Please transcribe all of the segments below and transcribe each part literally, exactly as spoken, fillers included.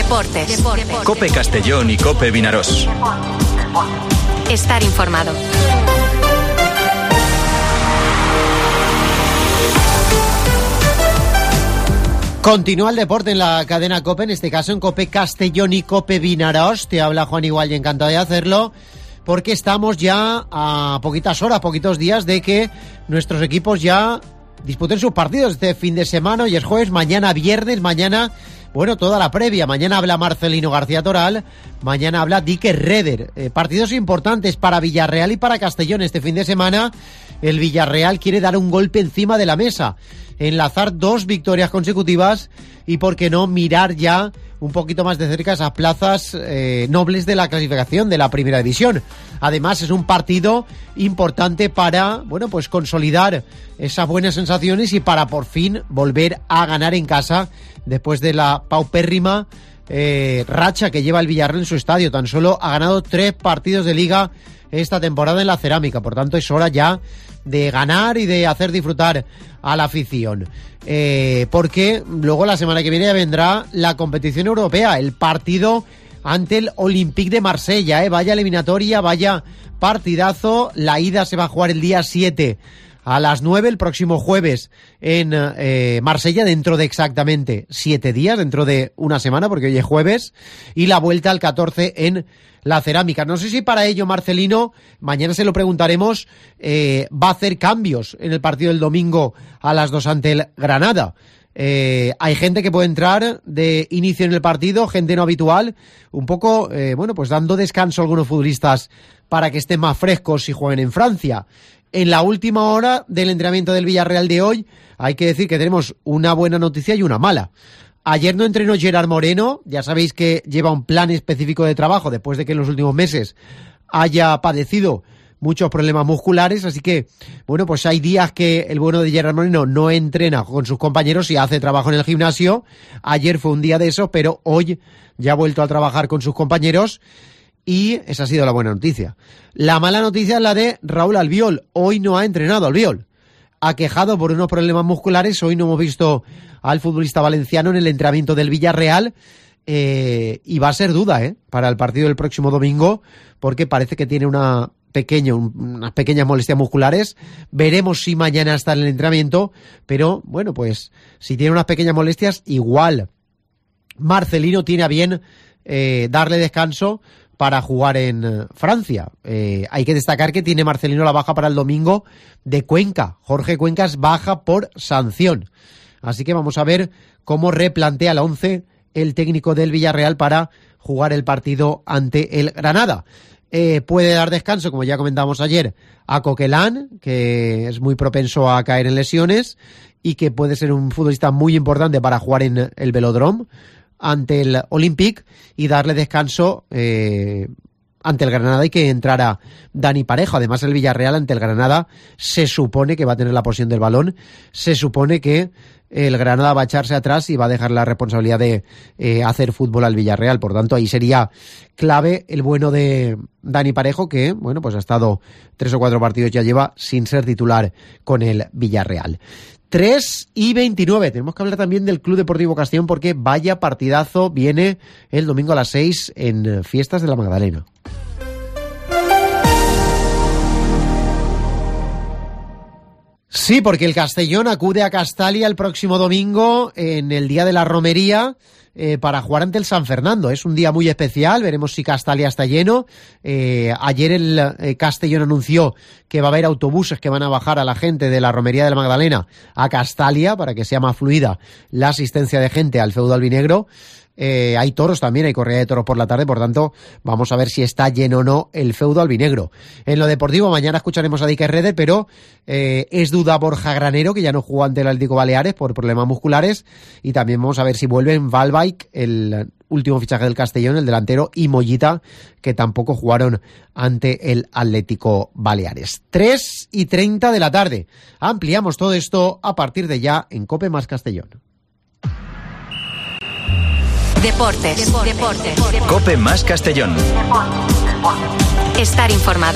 Deportes. Deportes. COPE Castellón y COPE Vinarós. Estar informado. Continúa el deporte en la cadena COPE, en este caso en COPE Castellón y COPE Vinarós. Te habla Juan Igual y encantado de hacerlo, porque estamos ya a poquitas horas, poquitos días de que nuestros equipos ya disputen sus partidos este fin de semana. Hoy es jueves, mañana viernes, mañana, bueno, toda la previa. Mañana habla Marcelino García Toral, mañana habla Dique Reder. Eh, partidos importantes para Villarreal y para Castellón este fin de semana. El Villarreal quiere dar un golpe encima de la mesa, enlazar dos victorias consecutivas y, por qué no, mirar ya un poquito más de cerca esas plazas eh, nobles de la clasificación de la primera división. Además, es un partido importante para, bueno, pues consolidar esas buenas sensaciones y para por fin volver a ganar en casa después de la paupérrima eh, racha que lleva el Villarreal en su estadio. Tan solo ha ganado tres partidos de liga esta temporada en la Cerámica, por tanto es hora ya de ganar y de hacer disfrutar a la afición, eh, porque luego la semana que viene ya vendrá la competición europea, el partido ante el Olympique de Marsella, eh, vaya eliminatoria, vaya partidazo. La ida se va a jugar el día siete a las nueve, el próximo jueves en eh, Marsella, dentro de exactamente siete días, dentro de una semana, porque hoy es jueves, y la vuelta al catorce en la Cerámica. No sé si para ello Marcelino, mañana se lo preguntaremos, eh, va a hacer cambios en el partido del domingo a las dos ante el Granada. Eh, hay gente que puede entrar de inicio en el partido, gente no habitual, un poco, eh, bueno, pues dando descanso a algunos futbolistas para que estén más frescos y jueguen en Francia. En la última hora del entrenamiento del Villarreal de hoy, hay que decir que tenemos una buena noticia y una mala. Ayer no entrenó Gerard Moreno, ya sabéis que lleva un plan específico de trabajo después de que en los últimos meses haya padecido muchos problemas musculares, así que, bueno, pues hay días que el bueno de Gerard Moreno no entrena con sus compañeros y hace trabajo en el gimnasio. Ayer fue un día de eso, pero hoy ya ha vuelto a trabajar con sus compañeros y esa ha sido la buena noticia. La mala noticia es la de Raúl Albiol. Hoy no ha entrenado Albiol. Aquejado por unos problemas musculares, hoy no hemos visto al futbolista valenciano en el entrenamiento del Villarreal, eh, y va a ser duda eh, para el partido del próximo domingo, porque parece que tiene una pequeño, unas pequeñas molestias musculares. Veremos si mañana está en el entrenamiento, pero bueno, pues si tiene unas pequeñas molestias, igual Marcelino tiene a bien eh, darle descanso para jugar en uh, Francia. Eh, hay que destacar que tiene Marcelino la baja para el domingo de Cuenca. Jorge Cuenca es baja por sanción. Así que vamos a ver cómo replantea la once el técnico del Villarreal para jugar el partido ante el Granada. Eh, puede dar descanso, como ya comentamos ayer, a Coquelin, que es muy propenso a caer en lesiones y que puede ser un futbolista muy importante para jugar en el Velodrome ante el Olympique, y darle descanso eh, ante el Granada y que entrara Dani Parejo. Además, el Villarreal ante el Granada se supone que va a tener la posesión del balón, se supone que el Granada va a echarse atrás y va a dejar la responsabilidad de eh, hacer fútbol al Villarreal. Por tanto, ahí sería clave el bueno de Dani Parejo, que, bueno, pues ha estado tres o cuatro partidos, ya lleva sin ser titular con el Villarreal. tres y veintinueve. Tenemos que hablar también del Club Deportivo Castellón, porque vaya partidazo viene el domingo a las seis en Fiestas de la Magdalena. Sí, porque el Castellón acude a Castalia el próximo domingo en el día de la romería eh, para jugar ante el San Fernando. Es un día muy especial, veremos si Castalia está lleno. Eh, ayer el eh, Castellón anunció que va a haber autobuses que van a bajar a la gente de la romería de la Magdalena a Castalia para que sea más fluida la asistencia de gente al feudo albinegro. Eh, hay toros también, hay corrida de toros por la tarde, por tanto vamos a ver si está lleno o no el feudo albinegro. En lo deportivo mañana escucharemos a Dique Reder, pero eh, es duda Borja Granero, que ya no jugó ante el Atlético Baleares por problemas musculares, y también vamos a ver si vuelven Valvaik, el último fichaje del Castellón, el delantero, y Mollita, que tampoco jugaron ante el Atlético Baleares. tres y treinta de la tarde. Ampliamos todo esto a partir de ya en COPE más Castellón. Deportes. Deportes. Deportes. COPE más Castellón. Estar informado.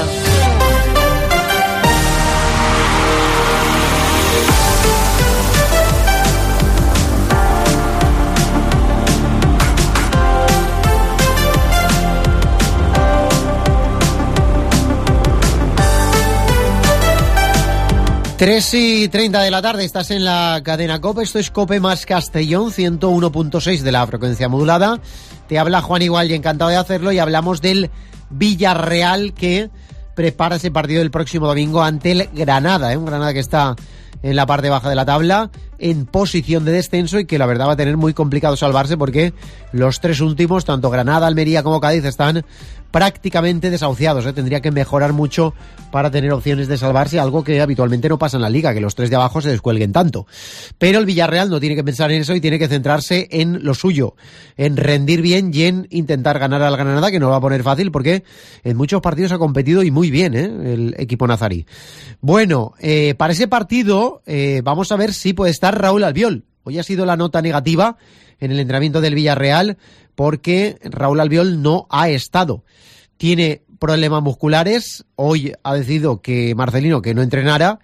tres y treinta de la tarde, estás en la cadena COPE, esto es COPE más Castellón, ciento uno punto seis de la frecuencia modulada. Te habla Juan Igual y encantado de hacerlo, y hablamos del Villarreal que prepara ese partido el próximo domingo ante el Granada, ¿eh? Un Granada que está en la parte baja de la tabla, en posición de descenso, y que la verdad va a tener muy complicado salvarse porque los tres últimos, tanto Granada, Almería como Cádiz, están prácticamente desahuciados, ¿eh? Tendría que mejorar mucho para tener opciones de salvarse, algo que habitualmente no pasa en la Liga, que los tres de abajo se descuelguen tanto. Pero el Villarreal no tiene que pensar en eso y tiene que centrarse en lo suyo, en rendir bien y en intentar ganar al Granada, que no va a poner fácil porque en muchos partidos ha competido y muy bien, ¿eh? El equipo nazarí. Bueno, eh, para ese partido eh, vamos a ver si puede estar Raúl Albiol. Hoy ha sido la nota negativa en el entrenamiento del Villarreal porque Raúl Albiol no ha estado. Tiene problemas musculares. Hoy ha decidido que Marcelino que no entrenara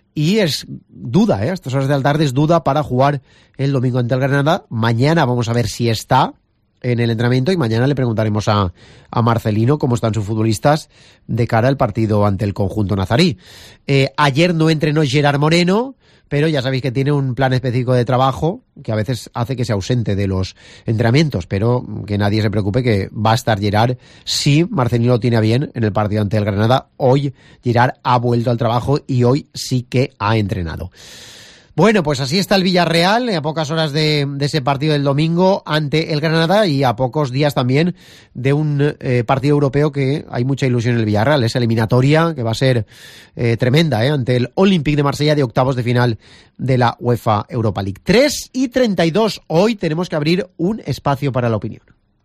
y es duda, ¿eh? A estas horas de la tarde es duda para jugar el domingo ante el Granada. Mañana vamos a ver si está en el entrenamiento y mañana le preguntaremos a, a Marcelino cómo están sus futbolistas de cara al partido ante el conjunto nazarí. Eh, ayer no entrenó Gerard Moreno, pero ya sabéis que tiene un plan específico de trabajo que a veces hace que se ausente de los entrenamientos, pero que nadie se preocupe que va a estar Gerard si Marcelino lo tiene a bien en el partido ante el Granada. Hoy Gerard ha vuelto al trabajo y hoy sí que ha entrenado. Bueno, pues así está el Villarreal, a pocas horas de, de ese partido del domingo ante el Granada y a pocos días también de un eh, partido europeo que hay mucha ilusión en el Villarreal. Esa eliminatoria que va a ser eh, tremenda, eh, ante el Olympique de Marsella de octavos de final de la UEFA Europa League. tres y treinta y dos, hoy tenemos que abrir un espacio para la opinión.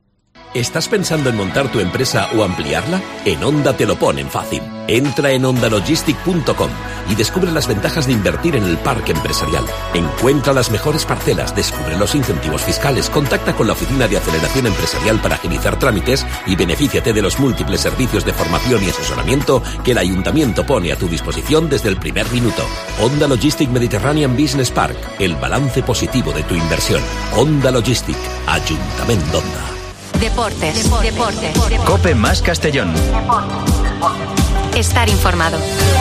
¿Estás pensando en montar tu empresa o ampliarla? En Onda te lo ponen fácil. Entra en ondalogistic punto com y descubre las ventajas de invertir en el parque empresarial. Encuentra las mejores parcelas, descubre los incentivos fiscales, contacta con la Oficina de Aceleración Empresarial para agilizar trámites y benefíciate de los múltiples servicios de formación y asesoramiento que el Ayuntamiento pone a tu disposición desde el primer minuto. Onda Logistic Mediterranean Business Park, el balance positivo de tu inversión. Onda Logistic, Ayuntamiento Onda. Deportes, deportes, deportes, deportes. COPE más Castellón. Estar informado.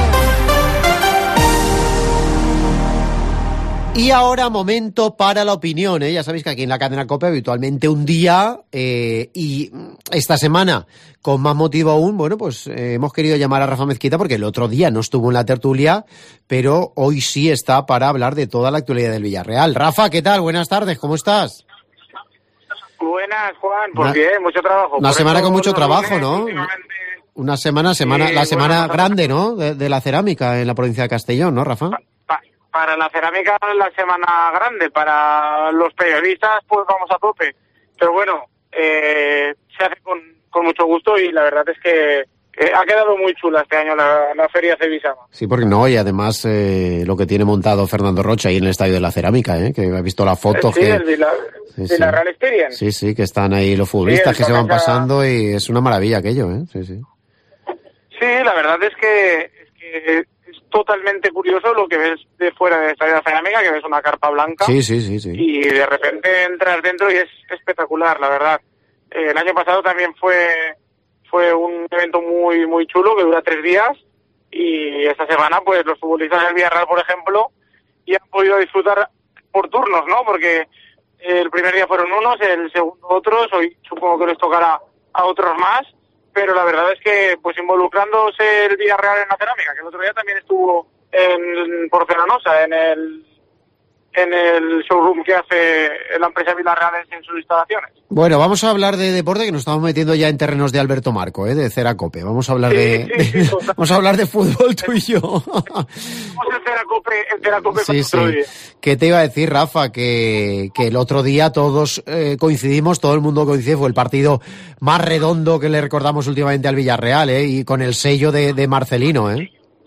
Y ahora momento para la opinión, ¿eh? Ya sabéis que aquí en la cadena COPE habitualmente un día eh, y esta semana con más motivo aún, bueno, pues eh, hemos querido llamar a Rafa Mezquita porque el otro día no estuvo en la tertulia, pero hoy sí está para hablar de toda la actualidad del Villarreal. Rafa, ¿qué tal? Buenas tardes, ¿cómo estás? Buenas, Juan. Pues una, bien, mucho trabajo. Una Por semana con mucho lunes, trabajo, ¿no? últimamente... Una semana, semana sí, la semana bueno, grande, ¿no? De, de la cerámica en la provincia de Castellón, ¿no, Rafa? Pa, pa, para la cerámica la semana grande, para los periodistas pues vamos a tope. Pero bueno, eh, se hace con, con mucho gusto y la verdad es que Eh, ha quedado muy chula este año la, la Feria Cebisama. Sí, porque no, y además eh, lo que tiene montado Fernando Rocha ahí en el Estadio de la Cerámica, ¿eh? Que he visto las fotos. Sí, que... el de la, sí, de sí. la Real Experience. Sí, sí, que están ahí los futbolistas sí, que se van ya... pasando y es una maravilla aquello, ¿eh? Sí, sí. Sí, la verdad es que, es que es totalmente curioso lo que ves de fuera del Estadio de la Cerámica, que ves una carpa blanca. Sí, sí, sí, sí. Y de repente entras dentro y es espectacular, la verdad. Eh, el año pasado también fue... Fue un evento muy muy chulo que dura tres días y esta semana pues los futbolistas del Villarreal, por ejemplo, ya han podido disfrutar por turnos, ¿no? Porque el primer día fueron unos, el segundo otros, hoy supongo que les tocará a otros más, pero la verdad es que pues involucrándose el Villarreal en la cerámica, que el otro día también estuvo en Porcelanosa, en el en el showroom que hace la empresa Villarreal en sus instalaciones. Bueno, vamos a hablar de deporte, que nos estamos metiendo ya en terrenos de Alberto Marco, ¿eh? De Ceracope. Vamos a hablar sí, de, sí, sí, de vamos a hablar de fútbol tú y yo. Vamos el Ceracope, el Ceracope sí, para otro sí. día. ¿Qué te iba a decir, Rafa? Que, que el otro día todos eh, coincidimos, todo el mundo coincide, fue el partido más redondo que le recordamos últimamente al Villarreal, ¿eh? Y con el sello de, de Marcelino, ¿eh?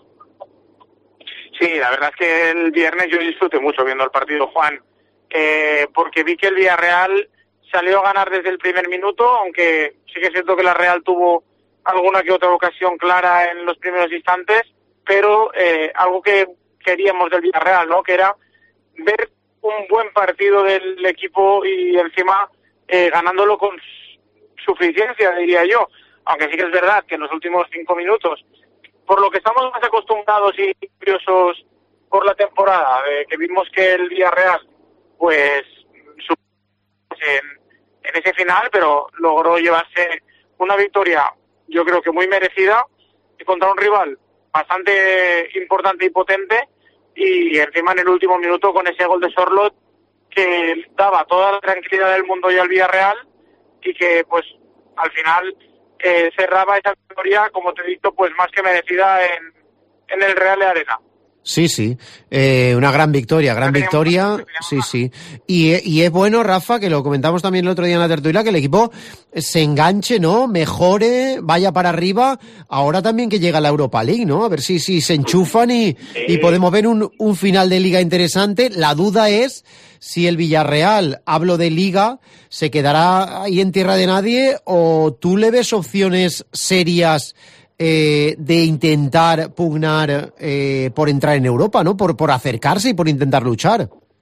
Sí, la verdad es que el viernes yo disfruté mucho viendo el partido, Juan, eh, porque vi que el Villarreal salió a ganar desde el primer minuto, aunque sí que es cierto que la Real tuvo alguna que otra ocasión clara en los primeros instantes, pero eh, algo que queríamos del Villarreal, ¿no? Que era ver un buen partido del equipo y encima eh, ganándolo con suficiencia, diría yo, aunque sí que es verdad que en los últimos cinco minutos, por lo que estamos más acostumbrados y curiosos por la temporada, de que vimos que el Villarreal pues en, en ese final, pero logró llevarse una victoria, yo creo que muy merecida, y contra un rival bastante importante y potente, y encima en el último minuto con ese gol de Sorloth que daba toda la tranquilidad del mundo y al Villarreal, y que pues al final eh, cerraba esa victoria, como te he dicho, pues más que merecida en, en el Real de Arena. Sí, sí, eh, una gran victoria, gran victoria, sí, sí. Y, y es bueno, Rafa, que lo comentamos también el otro día en la tertulia, que el equipo se enganche, ¿no? Mejore, vaya para arriba. Ahora también que llega la Europa League, ¿no? A ver si, si se enchufan y, sí. y podemos ver un, un final de liga interesante. La duda es si el Villarreal, hablo de liga, se quedará ahí en tierra de nadie, o tú le ves opciones serias Eh, de intentar pugnar eh, por entrar en Europa, ¿no? Por, por acercarse y por intentar luchar.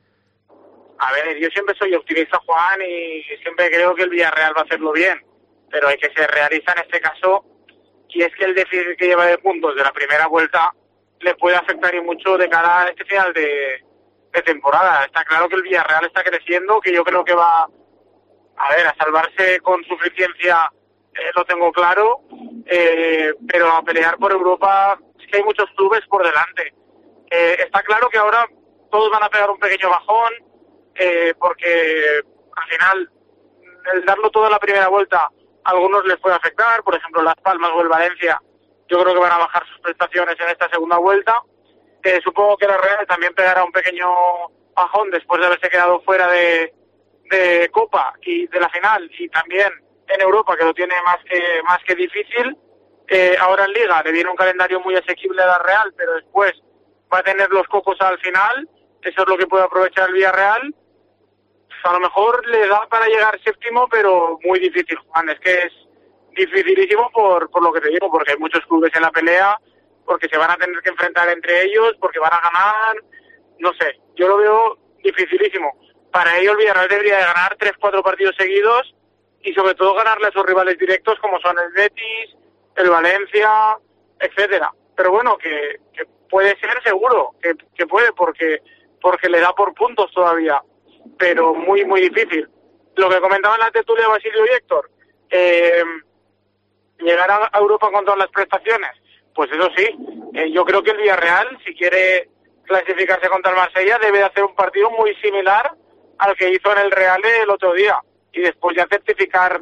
A ver, yo siempre soy optimista, Juan, y siempre creo que el Villarreal va a hacerlo bien, pero hay que ser realista en este caso, y es que el déficit que lleva de puntos de la primera vuelta le puede afectar y mucho de cara a este final de, de temporada. Está claro que el Villarreal está creciendo, que yo creo que va a ver, a salvarse con suficiencia. Eh, lo tengo claro, eh, pero a pelear por Europa es que hay muchos clubes por delante. Eh, está claro que ahora todos van a pegar un pequeño bajón, eh, porque al final el darlo todo en la primera vuelta a algunos les puede afectar, por ejemplo Las Palmas o el Valencia, yo creo que van a bajar sus prestaciones en esta segunda vuelta. Eh, supongo que la Real también pegará un pequeño bajón después de haberse quedado fuera de, de Copa y de la final, y también en Europa, que lo tiene más que más que difícil. Eh, ahora en Liga le viene un calendario muy asequible a la Real, pero después va a tener los cocos al final. Eso es lo que puede aprovechar el Villarreal. A lo mejor le da para llegar séptimo, pero muy difícil, Juan. Es que es dificilísimo por, por lo que te digo, porque hay muchos clubes en la pelea, porque se van a tener que enfrentar entre ellos, porque van a ganar. No sé, yo lo veo dificilísimo. Para ello el Villarreal debería de ganar tres, cuatro partidos seguidos, y sobre todo ganarle a sus rivales directos como son el Betis, el Valencia, etcétera. Pero bueno, que, que puede ser seguro, que, que puede, porque porque le da por puntos todavía, pero muy, muy difícil. Lo que comentaban la tertulia Basilio y Héctor, eh, llegar a Europa con todas las prestaciones, pues eso sí, eh, yo creo que el Villarreal, si quiere clasificarse contra el Marsella, debe de hacer un partido muy similar al que hizo en el Real el otro día, y después ya certificar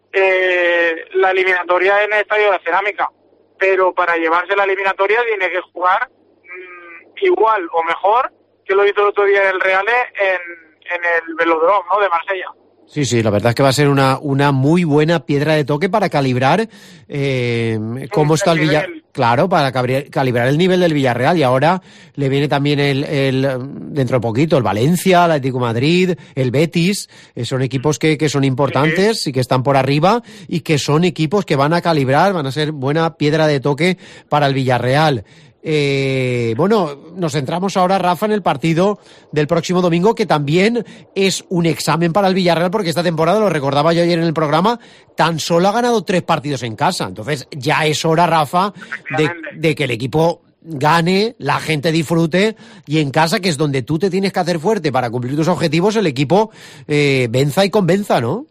eh, la eliminatoria en el Estadio de la Cerámica. Pero para llevarse la eliminatoria tiene que jugar mmm, igual o mejor que lo hizo el otro día en el Real en, en el Velodrome, ¿no?, de Marsella. Sí, sí, la verdad es que va a ser una, una muy buena piedra de toque para calibrar eh, cómo está el Villarreal. Claro, para calibrar el nivel del Villarreal. Y ahora le viene también el, el dentro de poquito el Valencia, el Atlético de Madrid, el Betis. Eh, son equipos que, que son importantes sí. y que están por arriba, y que son equipos que van a calibrar, van a ser buena piedra de toque para el Villarreal. Eh, bueno, nos centramos ahora, Rafa, en el partido del próximo domingo, que también es un examen para el Villarreal, porque esta temporada, lo recordaba yo ayer en el programa, tan solo ha ganado tres partidos en casa. Entonces ya es hora, Rafa, de, de que el equipo gane, la gente disfrute, y en casa, que es donde tú te tienes que hacer fuerte para cumplir tus objetivos, el equipo eh, venza y convenza, ¿no?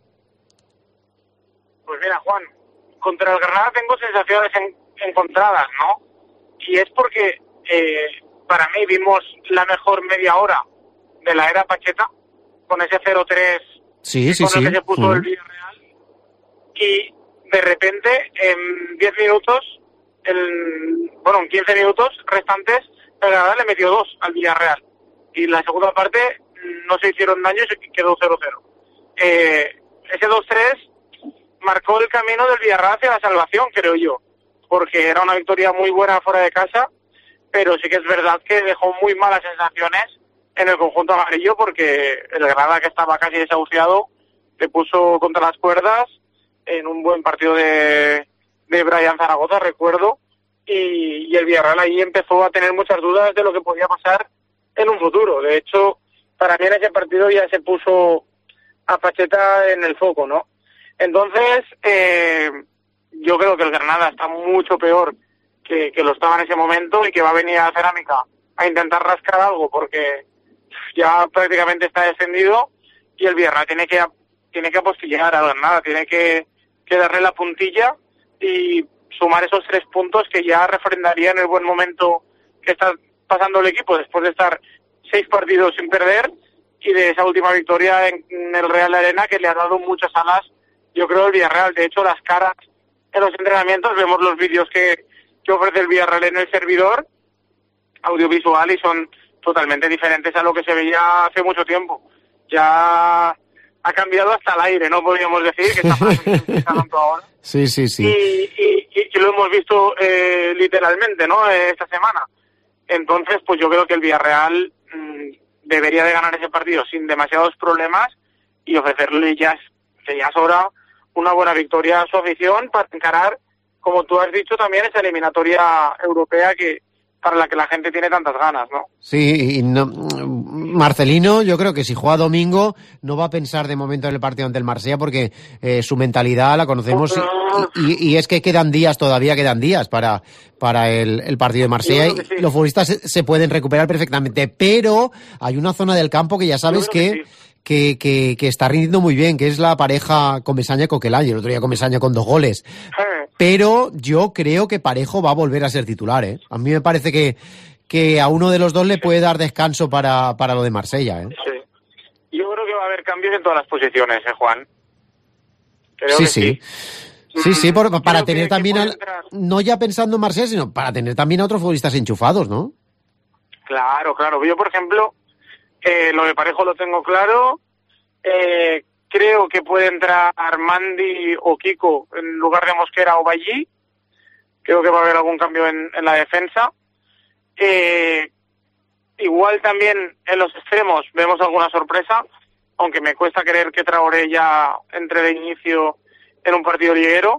Pues mira, Juan, contra el Granada tengo sensaciones en, encontradas, ¿no? Y es porque eh, para mí vimos la mejor media hora de la era Pacheta, con ese cero tres sí, sí, con sí. el que se puso uh-huh. el Villarreal, y de repente en diez minutos, el, bueno, en quince minutos restantes, el Granada le metió dos al Villarreal, y la segunda parte no se hicieron daño y se quedó cero cero. Eh, ese dos tres marcó el camino del Villarreal hacia la salvación, creo yo, porque era una victoria muy buena fuera de casa, pero sí que es verdad que dejó muy malas sensaciones en el conjunto amarillo, porque el Granada, que estaba casi desahuciado, le puso contra las cuerdas en un buen partido de, de Brian Zaragoza, recuerdo, y, y el Villarreal ahí empezó a tener muchas dudas de lo que podía pasar en un futuro. De hecho, para mí en ese partido ya se puso a Pacheta en el foco, ¿no? Entonces, eh, yo creo que el Granada está mucho peor que, que lo estaba en ese momento, y que va a venir a la Cerámica a intentar rascar algo porque ya prácticamente está descendido y el Villarreal tiene que tiene que apostillar a Granada, tiene que, que darle la puntilla y sumar esos tres puntos que ya refrendarían el buen momento que está pasando el equipo después de estar seis partidos sin perder y de esa última victoria en, en el Real Arena que le ha dado muchas alas, yo creo, el Villarreal. De hecho, las caras en los entrenamientos, vemos los vídeos que, que ofrece el Villarreal en el servidor audiovisual y son totalmente diferentes a lo que se veía hace mucho tiempo. Ya ha cambiado hasta el aire, ¿no? Podríamos decir que está tanto ahora. Sí, sí, sí. Y, y, y lo hemos visto eh, literalmente, ¿no? Esta semana. Entonces, pues yo creo que el Villarreal mmm, debería de ganar ese partido sin demasiados problemas y ofrecerle ya, que ya sobra una buena victoria a su afición para encarar, como tú has dicho, también esa eliminatoria europea que para la que la gente tiene tantas ganas, ¿no? Sí, y no, Marcelino, yo creo que si juega domingo no va a pensar de momento en el partido ante el Marsella porque eh, su mentalidad la conocemos y, y, y es que quedan días, todavía quedan días para, para el, el partido de Marsella y sí. Los futbolistas se, se pueden recuperar perfectamente, pero hay una zona del campo que ya sabes que... que, sí. que, que, que está rindiendo muy bien, que es la pareja Comesaña-Coquelán, y el otro día Comesaña con dos goles. Pero yo creo que Parejo va a volver a ser titular, ¿eh? A mí me parece que, que a uno de los dos le puede dar descanso para, para lo de Marsella, ¿eh? Sí. Yo creo que va a haber cambios en todas las posiciones, ¿eh, Juan? Creo sí, que sí. Sí, sí, sí por, para creo tener que, también, que al, no ya pensando en Marsella, sino para tener también a otros futbolistas enchufados, ¿no? Claro, claro. Yo, por ejemplo, eh, lo de Parejo lo tengo claro. Eh, creo que puede entrar Armandi o Kiko en lugar de Mosquera o Ballí. Creo que va a haber algún cambio en, en la defensa. Eh, igual también en los extremos vemos alguna sorpresa, aunque me cuesta creer que Traoré ya entre de inicio en un partido liguero.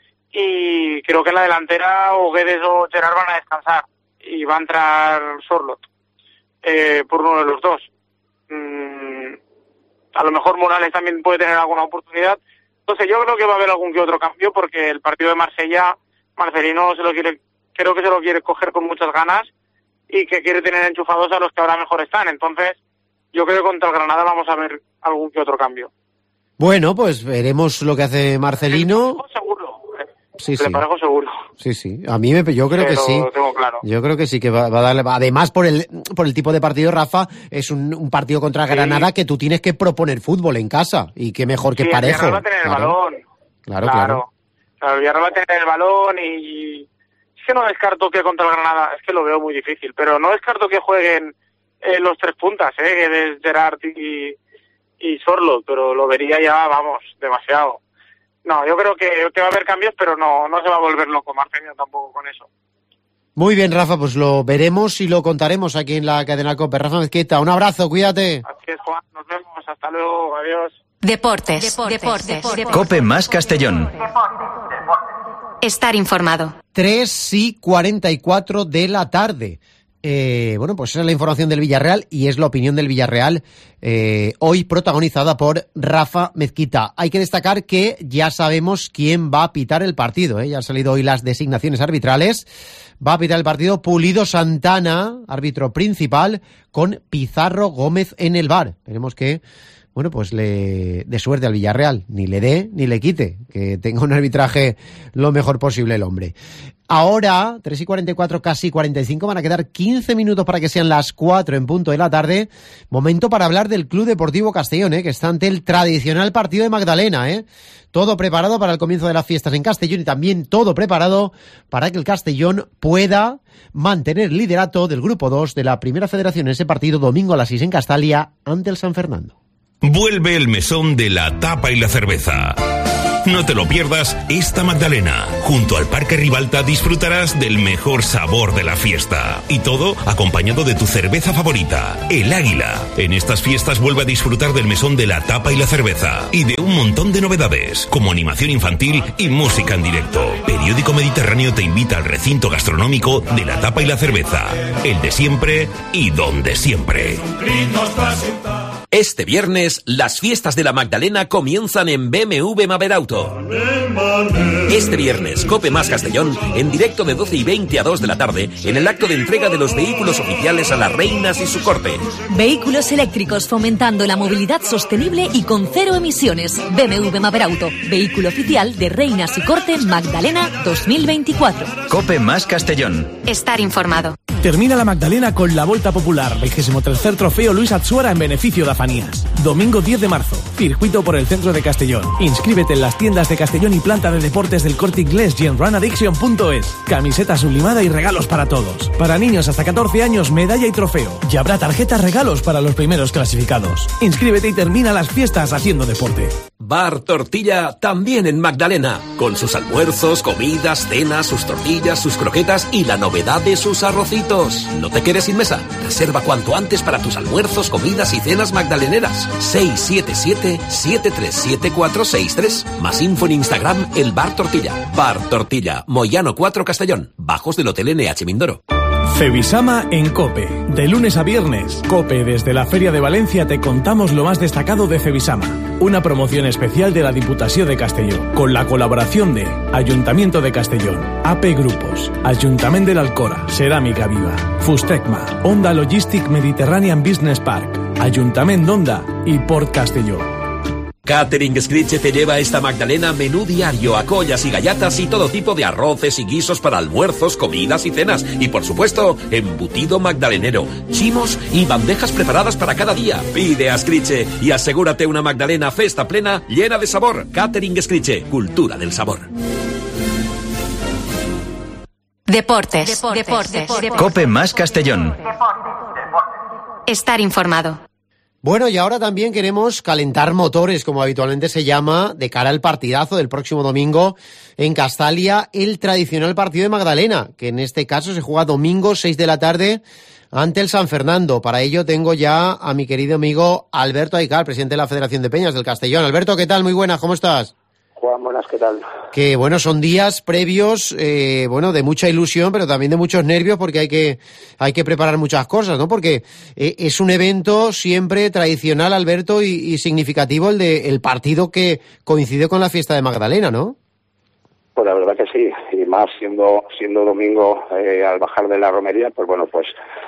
Y creo que en la delantera o Guedes o Gerard van a descansar y va a entrar Sorlot eh, por uno de los dos. Mm, a lo mejor Morales también puede tener alguna oportunidad. Entonces yo creo que va a haber algún que otro cambio porque el partido de Marsella, Marcelino se lo quiere, creo que se lo quiere coger con muchas ganas y que quiere tener enchufados a los que ahora mejor están. Entonces yo creo que contra el Granada vamos a ver algún que otro cambio. Bueno, pues veremos lo que hace Marcelino. Seguro. Sí, sí. Le parejo seguro. Sí, sí. A mí me, yo creo Pero que sí. Lo tengo claro. Yo creo que sí que va, va a darle. Además, por el por el tipo de partido, Rafa, es un, un partido contra sí. Granada que tú tienes que proponer fútbol en casa y qué mejor que sí, Parejo. El Villarreal va a tener claro. el balón. Claro, claro. claro. El Villarreal va a tener el balón y es que no descarto que contra el Granada, es que lo veo muy difícil, pero no descarto que jueguen eh, los tres puntas, eh, de Gerard y y Sorlot, pero lo vería ya, vamos, demasiado. No, yo creo que, que va a haber cambios, pero no no se va a volver loco Marcelino tampoco con eso. Muy bien, Rafa, pues lo veremos y lo contaremos aquí en la cadena COPE. Rafa Mezquita, un abrazo, cuídate. Así es, Juan, nos vemos, hasta luego, adiós. Deportes, deportes, deportes, deportes. COPE más Castellón. Estar informado. tres y cuarenta y cuatro de la tarde. Eh, bueno, pues esa es la información del Villarreal y es la opinión del Villarreal eh, hoy protagonizada por Rafa Mezquita. Hay que destacar que ya sabemos quién va a pitar el partido, ¿eh? Ya han salido hoy las designaciones arbitrales. Va a pitar el partido Pulido Santana, árbitro principal, con Pizarro Gómez en el V A R. Esperemos que, bueno, pues le dé suerte al Villarreal, ni le dé ni le quite, que tenga un arbitraje lo mejor posible el hombre. Ahora, tres y cuarenta y cuatro, casi cuarenta y cinco, van a quedar quince minutos para que sean las cuatro en punto de la tarde. Momento para hablar del Club Deportivo Castellón, ¿eh? Que está ante el tradicional partido de Magdalena, ¿eh? Todo preparado para el comienzo de las fiestas en Castellón y también todo preparado para que el Castellón pueda mantener el liderato del Grupo dos de la Primera Federación en ese partido domingo a las seis en Castalia ante el San Fernando. Vuelve el mesón de la tapa y la cerveza. No te lo pierdas esta Magdalena. Junto al Parque Ribalta disfrutarás del mejor sabor de la fiesta. Y todo acompañado de tu cerveza favorita, el Águila. En estas fiestas vuelve a disfrutar del mesón de la tapa y la cerveza. Y de un montón de novedades, como animación infantil y música en directo. Periódico Mediterráneo te invita al recinto gastronómico de la tapa y la cerveza. El de siempre y donde siempre. Este viernes, las fiestas de la Magdalena comienzan en B M W Maberauto. Este viernes, COPE más Castellón, en directo de doce y veinte a dos de la tarde, en el acto de entrega de los vehículos oficiales a las reinas y su corte. Vehículos eléctricos fomentando la movilidad sostenible y con cero emisiones. B M W Maberauto, vehículo oficial de reinas y corte Magdalena dos mil veinticuatro. COPE más Castellón. Estar informado. Termina la Magdalena con la Volta Popular, vigésimo tercer Trofeo Luis Atsuara en beneficio de Afanías. Domingo diez de marzo, circuito por el centro de Castellón. Inscríbete en las tiendas de Castellón y planta de deportes del Corte Inglés y en run addiction punto es. Camiseta sublimada y regalos para todos. Para niños hasta catorce años, medalla y trofeo. Y habrá tarjetas regalos para los primeros clasificados. Inscríbete y termina las fiestas haciendo deporte. Bar Tortilla también en Magdalena, con sus almuerzos, comidas, cenas, sus tortillas, sus croquetas y la novedad de sus arrocitos. No te quedes sin mesa. Reserva cuanto antes para tus almuerzos, comidas y cenas magdaleneras. seis siete siete, siete tres siete cuatro seis tres. Más info en Instagram, el Bar Tortilla. Bar Tortilla, Moyano cuatro Castellón, bajos del Hotel N H Mindoro. Fevisama en COPE. De lunes a viernes, COPE desde la Feria de Valencia te contamos lo más destacado de Fevisama. Una promoción especial de la Diputació de Castelló, con la colaboración de Ayuntamiento de Castellón, A P Grupos, Ayuntament de l'Alcora, Ceràmica Viva, Fustecma, Onda Logistic Mediterranean Business Park, Ayuntament d'Onda y Port Castelló. Catering Scritche te lleva esta Magdalena menú diario, a collas y gallatas y todo tipo de arroces y guisos para almuerzos, comidas y cenas. Y por supuesto, embutido magdalenero, chimos y bandejas preparadas para cada día. Pide a Scritche y asegúrate una Magdalena festa plena llena de sabor. Catering Scritche, cultura del sabor. Deportes. Deportes. Deportes. Deportes. COPE más Castellón. Estar informado. Bueno, y ahora también queremos calentar motores, como habitualmente se llama, de cara al partidazo del próximo domingo en Castalia, el tradicional partido de Magdalena, que en este caso se juega domingo seis de la tarde ante el San Fernando. Para ello tengo ya a mi querido amigo Alberto Aicar, presidente de la Federación de Peñas del Castellón. Alberto, ¿qué tal? Muy buenas, ¿cómo estás? Juan, buenas, ¿qué tal? Que bueno, son días previos, eh, bueno, de mucha ilusión, pero también de muchos nervios, porque hay que hay que preparar muchas cosas, ¿no? Porque eh, es un evento siempre tradicional, Alberto, y, y significativo el de el partido que coincide con la fiesta de Magdalena, ¿no? Pues la verdad que sí, y más siendo siendo domingo eh, al bajar de la romería, pues bueno, pues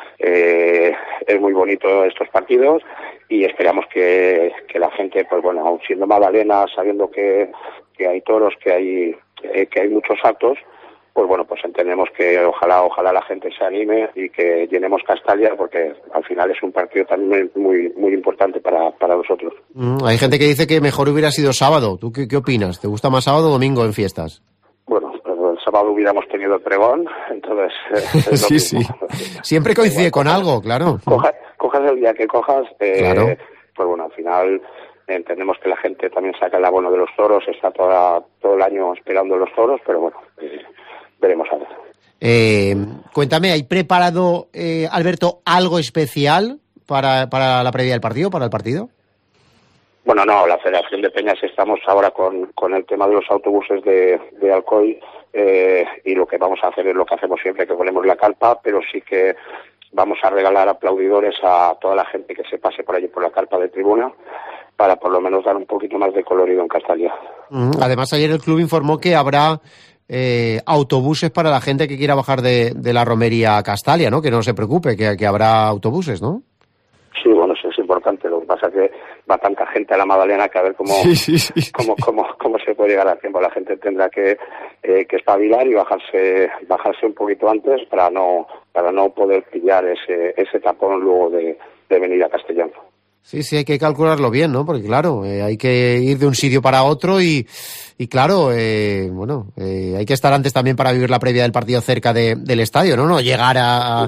eh, es muy bonito estos partidos y esperamos que, que la gente, pues bueno, aun siendo Magdalena, sabiendo que que hay toros, que hay eh, que hay muchos actos, pues bueno, pues entendemos que ojalá ojalá la gente se anime y que llenemos Castalia, porque al final es un partido también muy muy importante para, para nosotros. Mm, hay gente que dice que mejor hubiera sido sábado. ¿Tú qué, qué opinas? ¿Te gusta más sábado o domingo en fiestas? Bueno, el sábado hubiéramos tenido el pregón, entonces... Eh, sí, sí. Siempre coincide con algo, claro. Coja, cojas el día que cojas, eh, claro. Pues bueno, al final... Entendemos que la gente también saca el abono de los toros, está toda, todo el año esperando los toros, pero bueno, eh, veremos a ver. Eh, cuéntame, ¿hay preparado, eh, Alberto, algo especial para, para la previa del partido, para el partido? Bueno, no, la Federación de Peñas estamos ahora con, con el tema de los autobuses de, de Alcoy, eh, y lo que vamos a hacer es lo que hacemos siempre, que ponemos la carpa, pero sí que vamos a regalar aplaudidores a toda la gente que se pase por allí por la carpa de tribuna, para por lo menos dar un poquito más de colorido en Castalia. Además, ayer el club informó que habrá eh, autobuses para la gente que quiera bajar de, de la romería a Castalia, ¿no? Que no se preocupe, que, que habrá autobuses, ¿no? Sí, bueno, eso es importante. Lo que pasa es que va tanta gente a la Magdalena que a ver cómo, sí, sí, sí. cómo, cómo, cómo se puede llegar a tiempo. La gente tendrá que, eh, que espabilar y bajarse bajarse un poquito antes para no para no poder pillar ese ese tapón luego de, de venir a Castellón. Sí, sí, hay que calcularlo bien, ¿no? Porque claro, eh, hay que ir de un sitio para otro y, y claro, eh, bueno, eh, hay que estar antes también para vivir la previa del partido cerca de, del estadio, ¿no? No llegar a,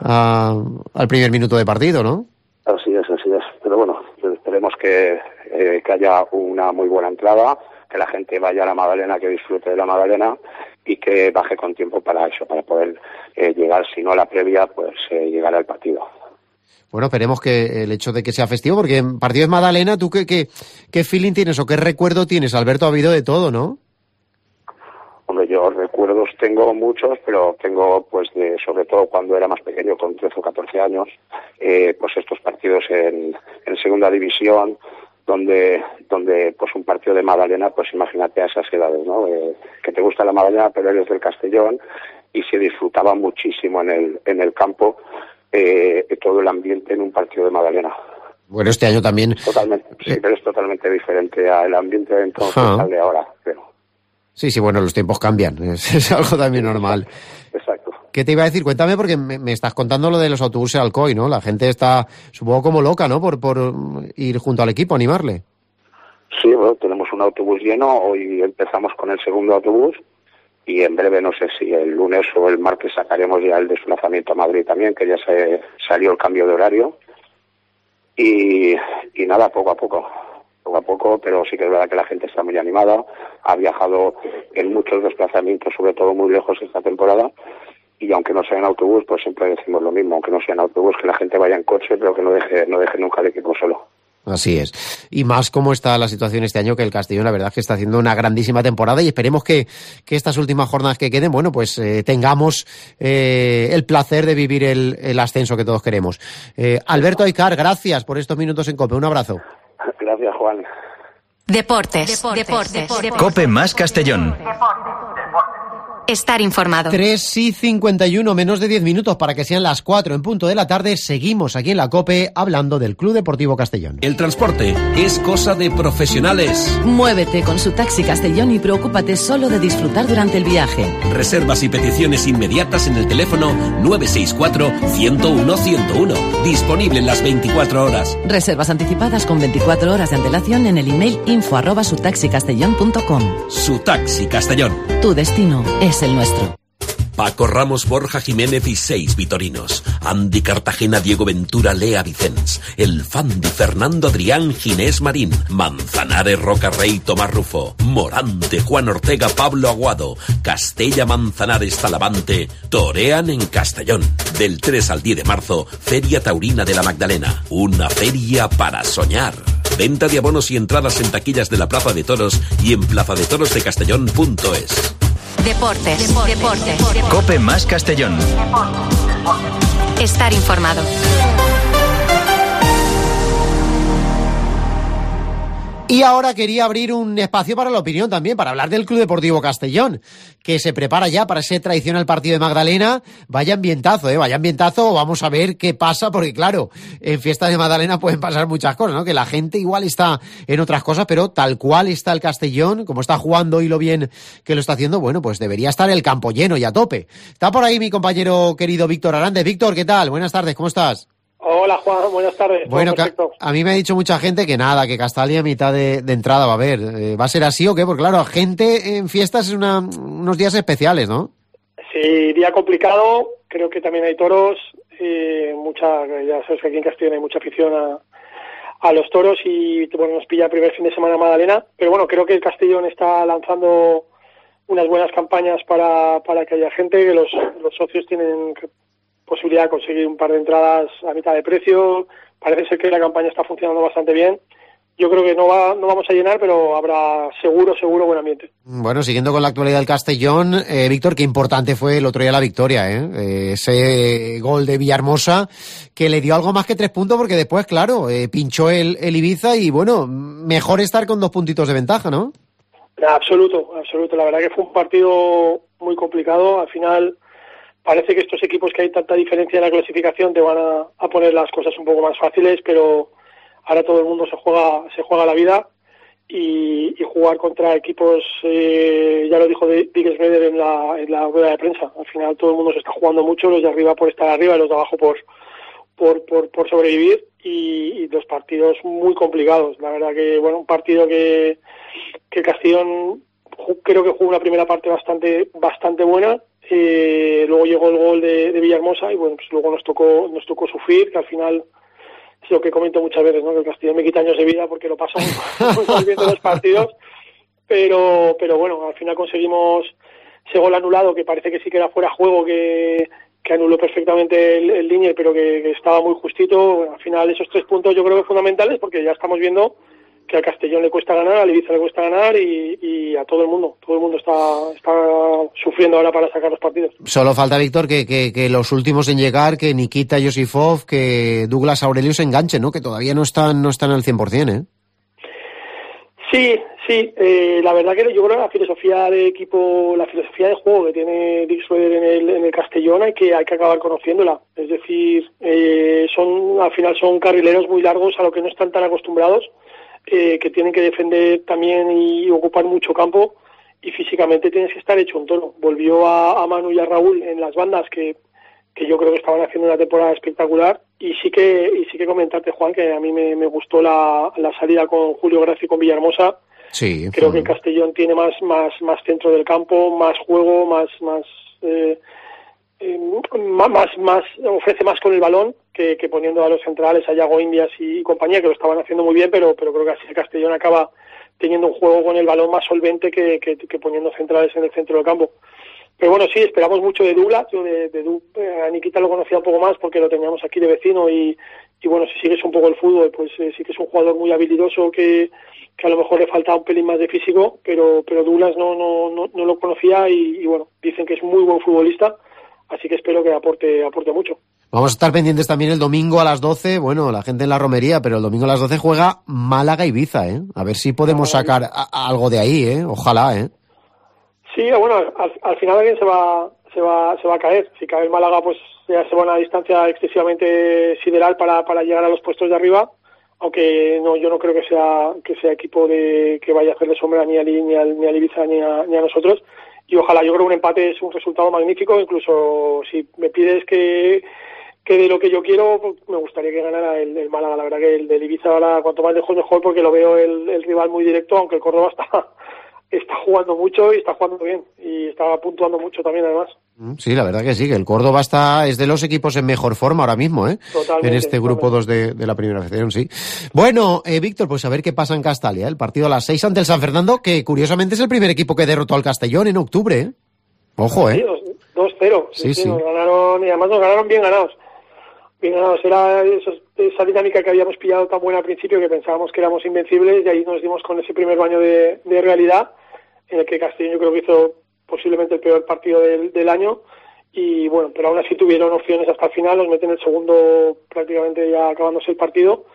a, al primer minuto de partido, ¿no? Así es, así es. Pero bueno, esperemos que, eh, que haya una muy buena entrada, que la gente vaya a la Magdalena, que disfrute de la Magdalena y que baje con tiempo para eso, para poder eh, llegar, si no a la previa, pues eh, llegar al partido. Bueno, esperemos que el hecho de que sea festivo, porque en partido de Magdalena, ¿tú qué, qué, qué feeling tienes o qué recuerdo tienes? Alberto, ha habido de todo, ¿no? Hombre, yo yo recuerdos tengo muchos, pero tengo pues de, sobre todo cuando era más pequeño, con trece o catorce años, eh, pues estos partidos en, en segunda división, donde donde pues un partido de Magdalena, pues imagínate a esas edades, ¿no? Eh, que te gusta la Magdalena, pero eres del Castellón, y se disfrutaba muchísimo en el en el campo eh, todo el ambiente en un partido de Magdalena. Bueno, este año también... Totalmente, sí, pero es totalmente diferente al ambiente de entonces uh-huh. al de ahora, creo. Sí, sí, bueno, los tiempos cambian, es, es algo también normal. Exacto. ¿Qué te iba a decir? Cuéntame, porque me, me estás contando lo de los autobuses Alcoy, ¿no? La gente está, supongo, como loca, ¿no? Por, por ir junto al equipo, animarle. Sí, bueno, tenemos un autobús lleno, hoy empezamos con el segundo autobús, y en breve, no sé si el lunes o el martes sacaremos ya el desplazamiento a Madrid también, que ya se salió el cambio de horario. Y, y nada, poco a poco, poco a poco, pero sí que es verdad que la gente está muy animada, ha viajado en muchos desplazamientos, sobre todo muy lejos esta temporada, y aunque no sea en autobús, pues siempre decimos lo mismo, aunque no sea en autobús, que la gente vaya en coche, pero que no deje, no deje nunca el equipo solo. Así es. Y más cómo está la situación este año, que el Castellón la verdad es que está haciendo una grandísima temporada, y esperemos que, que estas últimas jornadas que queden, bueno, pues eh, tengamos eh, el placer de vivir el, el ascenso que todos queremos. Eh, Alberto Aicar, gracias por estos minutos en COPE. Un abrazo. Gracias, Juan. Deportes. Deportes. Deportes. Deportes. COPE más Castellón. Estar informado. tres y cincuenta y uno, menos de diez minutos para que sean las cuatro en punto de la tarde. Seguimos aquí en la COPE hablando del Club Deportivo Castellón. El transporte es cosa de profesionales. Muévete con su taxi Castellón y preocúpate solo de disfrutar durante el viaje. Reservas y peticiones inmediatas en el teléfono nueve seis cuatro, ciento uno, ciento uno. Disponible en las veinticuatro horas. Reservas anticipadas con veinticuatro horas de antelación en el email info arroba sutaxicastellón punto com. Su Taxi Castellón. Tu destino es el nuestro. Paco Ramos, Borja Jiménez y seis vitorinos. Andy Cartagena, Diego Ventura, Lea Vicens. El Fandi, Fernando Adrián, Ginés Marín. Manzanares, Roca Rey, Tomás Rufo. Morante, Juan Ortega, Pablo Aguado. Castella, Manzanares, Talavante. Torean en Castellón. Del tres al diez de marzo, Feria Taurina de la Magdalena. Una feria para soñar. Venta de abonos y entradas en taquillas de la Plaza de Toros y en plazadetoros-de-castellón punto es. Deportes. Deportes. Deportes. COPE más Castellón. Estar informado. Y ahora quería abrir un espacio para la opinión también, para hablar del Club Deportivo Castellón, que se prepara ya para ese tradicional partido de Magdalena. Vaya ambientazo, ¿eh? Vaya ambientazo. Vamos a ver qué pasa, porque claro, en fiestas de Magdalena pueden pasar muchas cosas, ¿no? Que la gente igual está en otras cosas, pero tal cual está el Castellón, como está jugando y lo bien que lo está haciendo, bueno, pues debería estar el campo lleno y a tope. Está por ahí mi compañero querido Víctor Arandes. Víctor, ¿qué tal? Buenas tardes, ¿cómo estás? Hola Juan, buenas tardes. Bueno, a mí me ha dicho mucha gente que nada, que Castalia a mitad de, de entrada va a haber. Eh, ¿Va a ser así o qué? Porque claro, gente en fiestas es una, unos días especiales, ¿no? Sí, día complicado. Creo que también hay toros. Eh, mucha, ya sabes que aquí en Castellón hay mucha afición a, a los toros y bueno, nos pilla el primer fin de semana Magdalena. Pero bueno, creo que el Castellón está lanzando unas buenas campañas para, para que haya gente, que los, los socios tienen posibilidad de conseguir un par de entradas a mitad de precio. Parece ser que la campaña está funcionando bastante bien. Yo creo que no va, no vamos a llenar, pero habrá seguro, seguro buen ambiente. Bueno, siguiendo con la actualidad del Castellón, eh, Víctor, qué importante fue el otro día la victoria, ¿eh? Eh, ese gol de Villahermosa que le dio algo más que tres puntos, porque después, claro, eh, pinchó el, el Ibiza y bueno, mejor estar con dos puntitos de ventaja, ¿no? Absoluto, absoluto. La verdad que fue un partido muy complicado. Al final parece que estos equipos que hay tanta diferencia en la clasificación te van a, a poner las cosas un poco más fáciles, pero ahora todo el mundo se juega se juega la vida y, y jugar contra equipos, eh, ya lo dijo Dick Snyder en la, en la rueda de prensa, al final todo el mundo se está jugando mucho, los de arriba por estar arriba y los de abajo por por por, por sobrevivir y, y los partidos muy complicados. La verdad que, bueno, un partido que, que Castellón creo que jugó una primera parte bastante bastante buena. Eh, luego llegó el gol de, de Villahermosa y bueno, pues luego nos tocó nos tocó sufrir, que al final es lo que comento muchas veces, ¿no? Que el Castellón me quita años de vida porque lo paso muy mal viendo los partidos, pero pero bueno, al final conseguimos ese gol anulado que parece que sí que era fuera juego, que, que anuló perfectamente el, el Linier, pero que, que estaba muy justito. Bueno, al final esos tres puntos yo creo que fundamentales, porque ya estamos viendo que a Castellón le cuesta ganar, a Ibiza le cuesta ganar y, y a todo el mundo. Todo el mundo está, está sufriendo ahora para sacar los partidos. Solo falta, Víctor, que, que, que los últimos en llegar, que Nikita Yosifov, que Douglas Aurelio se enganchen, ¿no? Que todavía no están, no están al cien por ciento, ¿eh? Sí, sí, eh, la verdad que yo creo que la filosofía de equipo, la filosofía de juego que tiene Dick Schroeder en el, en el Castellón hay que, hay que acabar conociéndola. Es decir, eh, son, al final son carrileros muy largos a lo que no están tan acostumbrados, eh, que tienen que defender también y ocupar mucho campo, y físicamente tienes que estar hecho un tono. Volvió a, a Manu y a Raúl en las bandas, que, que yo creo que estaban haciendo una temporada espectacular. Y sí que y sí que comentarte, Juan, que a mí me, me gustó la, la salida con Julio Gracia y con Villahermosa. Sí. Creo que el Castellón tiene más más más centro del campo, más juego, más más eh, eh, más, más más ofrece más con el balón que, que poniendo a los centrales, a Yago Indias y compañía, que lo estaban haciendo muy bien, pero pero creo que así el Castellón acaba teniendo un juego con el balón más solvente que, que, que poniendo centrales en el centro del campo. Pero bueno, sí, esperamos mucho de Douglas. Yo de, de, de a Nikita lo conocía un poco más porque lo teníamos aquí de vecino y, y bueno, si sigues un poco el fútbol, pues eh, sí que es un jugador muy habilidoso que, que a lo mejor le falta un pelín más de físico, pero pero Douglas no no no, no lo conocía y, y bueno, dicen que es muy buen futbolista, así que espero que aporte aporte mucho. Vamos a estar pendientes también el domingo a las doce, bueno, la gente en la romería, pero el domingo a las doce juega Málaga-Ibiza, ¿eh? A ver si podemos sacar a, a algo de ahí, ¿eh? Ojalá, ¿eh? Sí, bueno, al, al final alguien se va se va se va a caer. Si cae el Málaga, pues ya se va a una distancia excesivamente sideral para para llegar a los puestos de arriba, aunque no yo no creo que sea que sea equipo de que vaya a hacerle sombra ni al ni al ni al Ibiza ni a, ni a nosotros. Y ojalá, yo creo que un empate es un resultado magnífico. Incluso si me pides que que de lo que yo quiero, pues me gustaría que ganara el, el Málaga. La verdad que el del Ibiza ahora cuanto más lejos mejor, porque lo veo el, el rival muy directo, aunque el Córdoba está está jugando mucho y está jugando bien y está puntuando mucho también, además. Sí, la verdad que sí, que el Córdoba está es de los equipos en mejor forma ahora mismo, ¿eh? Totalmente, en este grupo dos de, de la primera federación, sí. Bueno, eh, Víctor, pues a ver qué pasa en Castalia, ¿eh? El partido a las seis ante el San Fernando, que curiosamente es el primer equipo que derrotó al Castellón en octubre, ¿eh? Ojo, ¿eh? Sí, dos cero. Sí, sí, sí, sí. Nos ganaron, y además nos ganaron bien ganados. Bien ganados. Era esos, esa dinámica que habíamos pillado tan buena al principio, que pensábamos que éramos invencibles, y ahí nos dimos con ese primer baño de, de realidad, en el que Castellón yo creo que hizo posiblemente el peor partido del, del año, y bueno, pero aún así tuvieron opciones hasta el final, nos meten el segundo prácticamente ya acabándose el partido,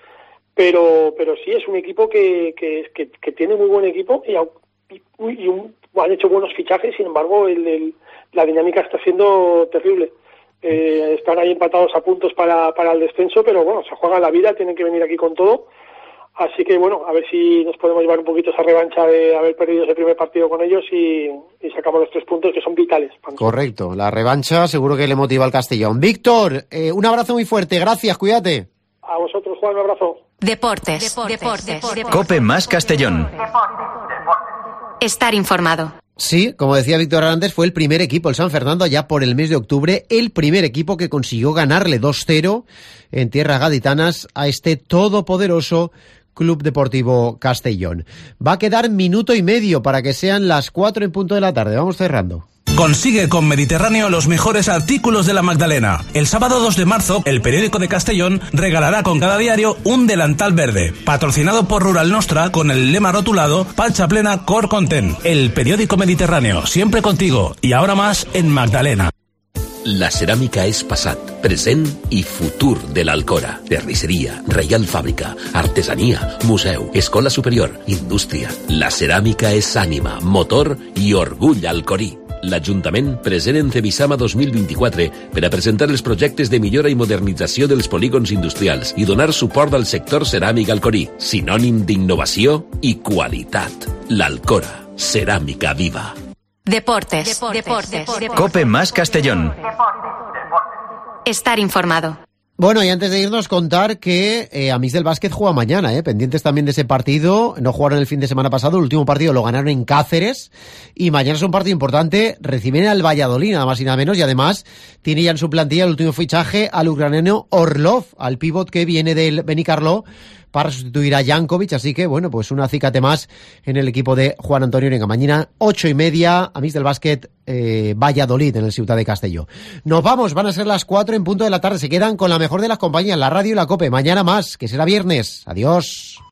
pero pero sí es un equipo que que, que, que tiene muy buen equipo y, y, y un, han hecho buenos fichajes. Sin embargo, el, el, la dinámica está siendo terrible. Eh, están ahí empatados a puntos para, para el descenso, pero bueno, se juegan la vida, tienen que venir aquí con todo. Así que bueno, a ver si nos podemos llevar un poquito esa revancha de haber perdido ese primer partido con ellos y, y sacamos los tres puntos que son vitales. Correcto, la revancha seguro que le motiva al Castellón. Víctor, eh, un abrazo muy fuerte, gracias, cuídate. A vosotros, Juan, un abrazo. Deportes, deportes, deportes, deportes. Cope más Castellón. Estar informado. Sí, como decía Víctor antes, fue el primer equipo, el San Fernando, allá por el mes de octubre, el primer equipo que consiguió ganarle dos cero en tierras gaditanas a este todopoderoso Club Deportivo Castellón. Va a quedar minuto y medio para que sean las cuatro en punto de la tarde. Vamos cerrando. Consigue con Mediterráneo los mejores artículos de la Magdalena. El sábado dos de marzo, el periódico de Castellón regalará con cada diario un delantal verde, patrocinado por Rural Nostra con el lema rotulado Palcha Plena Core Content. El periódico Mediterráneo, siempre contigo y ahora más en Magdalena. La ceràmica és passat, present i futur de l'Alcora. Terrisseria, Reial Fàbrica, artesania, museu, escola superior, indústria. La ceràmica és ànima, motor i orgull alcorí. L'Ajuntament present en Cebisama dos mil vint-i-quatre per a presentar els projectes de millora i modernització dels polígons industrials i donar suport al sector ceràmic alcorí, sinònim d'innovació i qualitat. L'Alcora, ceràmica viva. Deportes, deportes, deportes, deportes. Cope más Castellón. Estar informado. Bueno, y antes de irnos, contar que eh, Amics del Básquet juega mañana, eh, pendientes también de ese partido. No jugaron el fin de semana pasado, el último partido lo ganaron en Cáceres y mañana es un partido importante. Reciben al Valladolid, nada más y nada menos, y además tiene ya en su plantilla el último fichaje al ucraniano Orlov, al pívot que viene del Benicarló para sustituir a Jankovic, así que bueno, pues un acicate más en el equipo de Juan Antonio Orenga. Mañana, ocho y media, Amics del Básquet, eh, Valladolid, en el Ciutat de Castelló. Nos vamos, van a ser las cuatro en punto de la tarde, se quedan con la mejor de las compañías, la radio y la COPE. Mañana más, que será viernes. Adiós.